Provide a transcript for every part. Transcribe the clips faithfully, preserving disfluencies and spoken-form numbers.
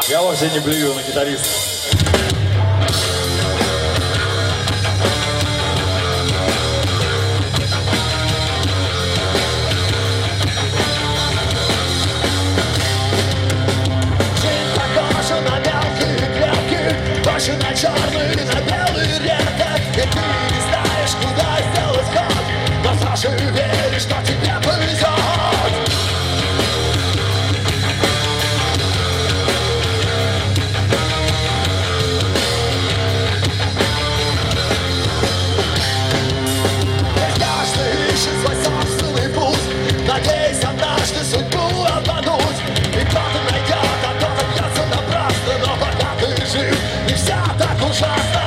Я вообще не блюю на гитариста. Больше на черный, на белый редко. И ты не знаешь, куда сделать ход, но все же веришь, что тебе повезет. Каждый ищет свой собственный путь, надеясь однажды судьбу обмануть. И кто-то найдет, а кто-то бьется напрасно, но пока ты жив, не вся так ужасно.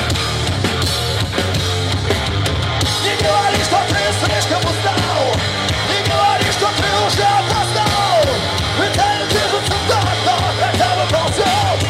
Не говори, что ты слишком устал, не говори, что ты уже опоздал. Ведь они движутся вдаль, но хотя бы ползет.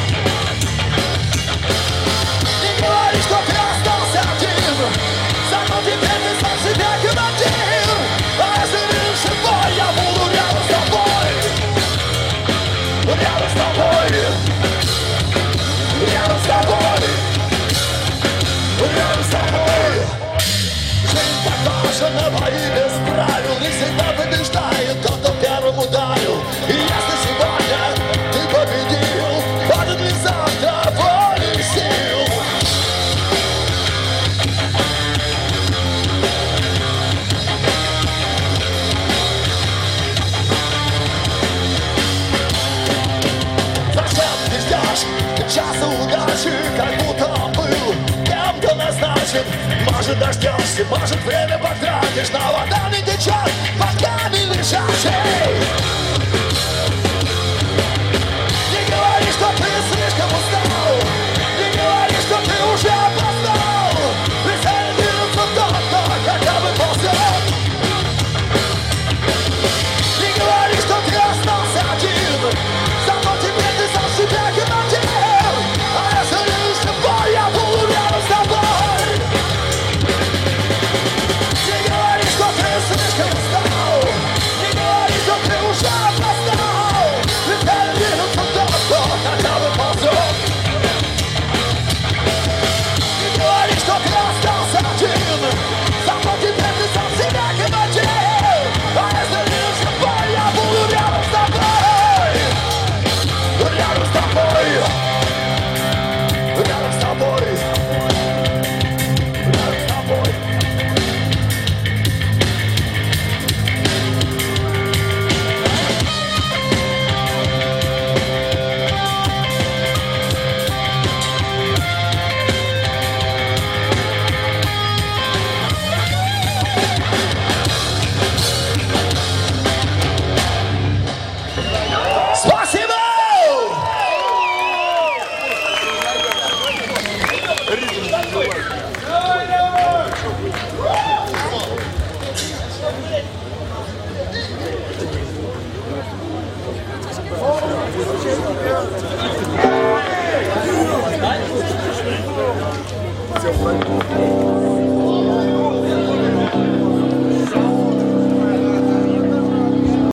Не говори, что ты остался один, зато теперь ты сам себя командир. А если видишь живой, я буду рядом с тобой, рядом с тобой, рядом с тобой, рядом с тобой. Жизнь похожа на бои без правил, не всегда побеждает тот, кто первым ударил. И если сегодня ты победил, хватит ли завтра воли и сил? Зачем ты ждешь часа удачи, как будто он был кем-то назначен? Может дождешься, может время потратишь, но вода не течет под камень лежачий.